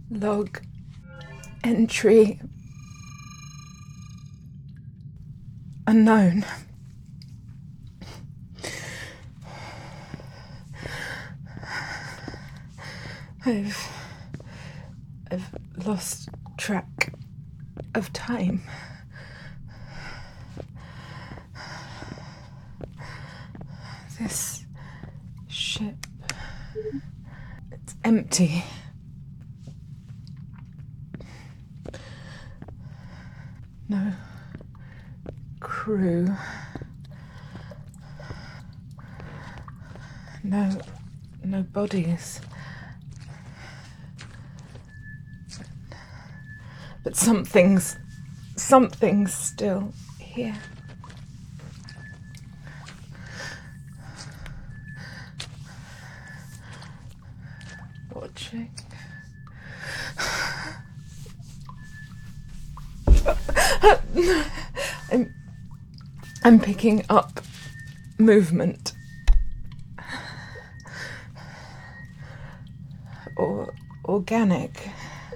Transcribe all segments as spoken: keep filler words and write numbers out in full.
Log entry unknown. I've I've lost track of time. This ship, it's empty. No crew. No, no bodies. But something's, something's still here. Watching. I'm, I'm picking up movement. Or organic.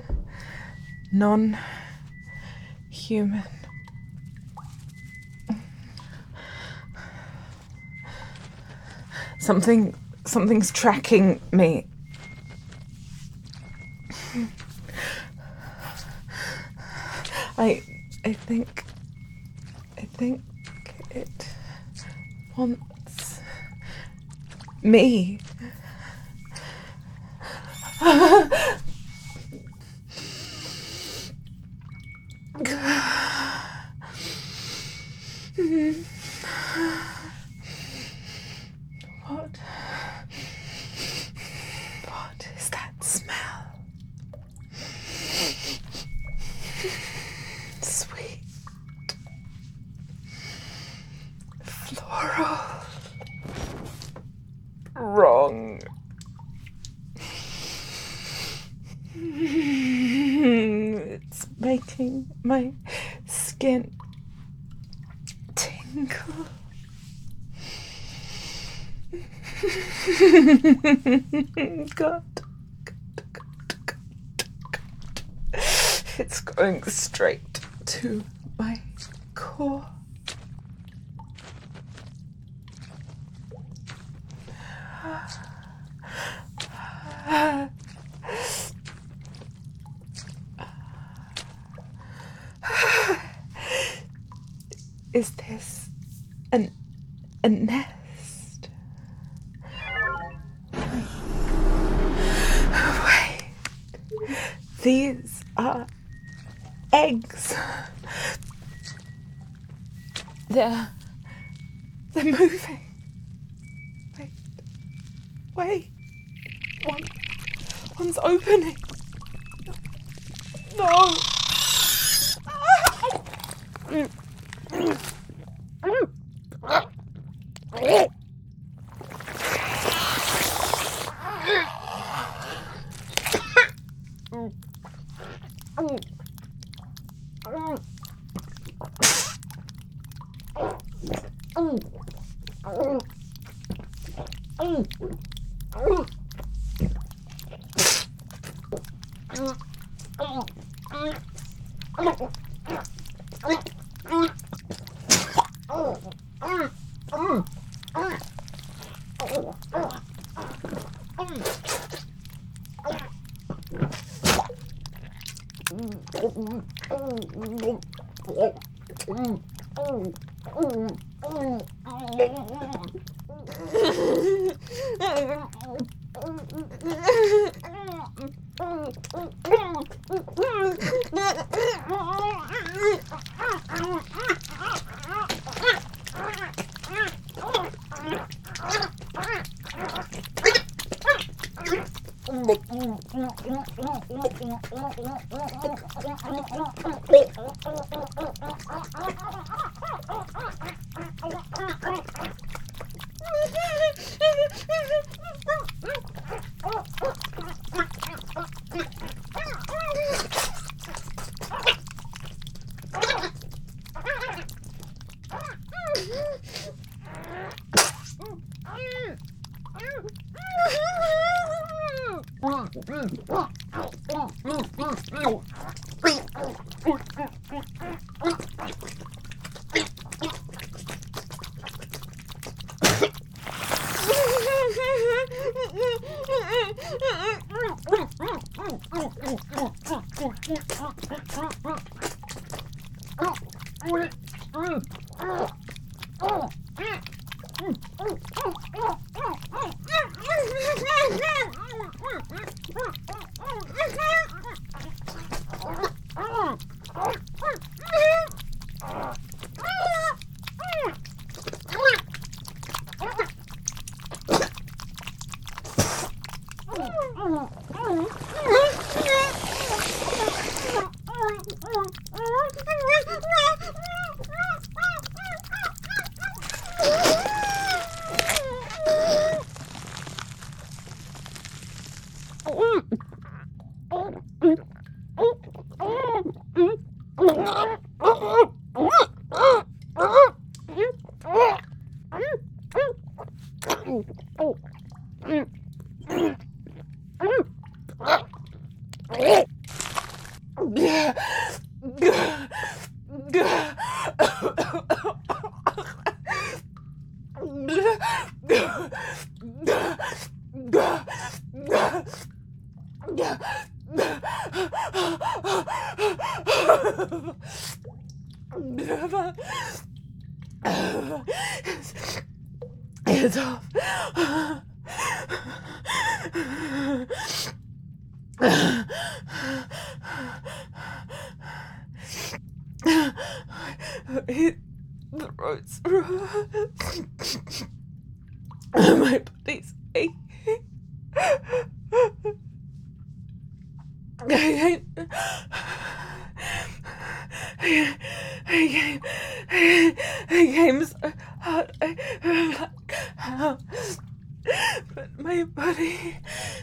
Non-human. Something, something's tracking me. I, I think, I think it wants me. What? What is that smell? Sweet. Floral. Wrong. It's making my skin tingle. God. God, God, God, God. It's going straight to my core. Is this an a nest? Wait. These are eggs. They're they're moving. Wait. Wait. One one's opening. No. It's off. It throats. My body's aching. I came, I came, I came so hard. I like how, but my body,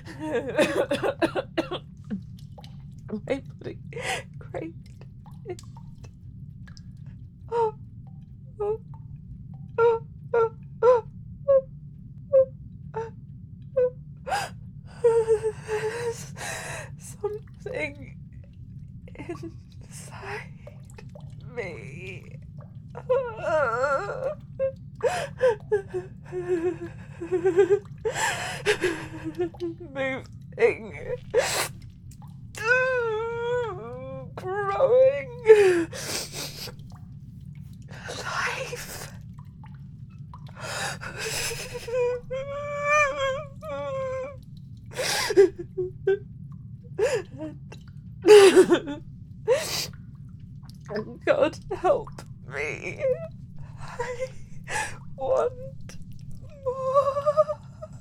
my body craved it. Oh, oh, oh, oh, oh, oh, oh. Something inside me. Moving. Growing. Life. God help me. I want more.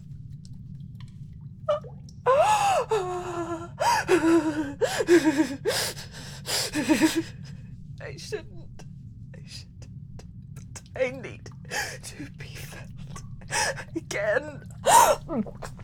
I shouldn't. I shouldn't. But I need to be felt again.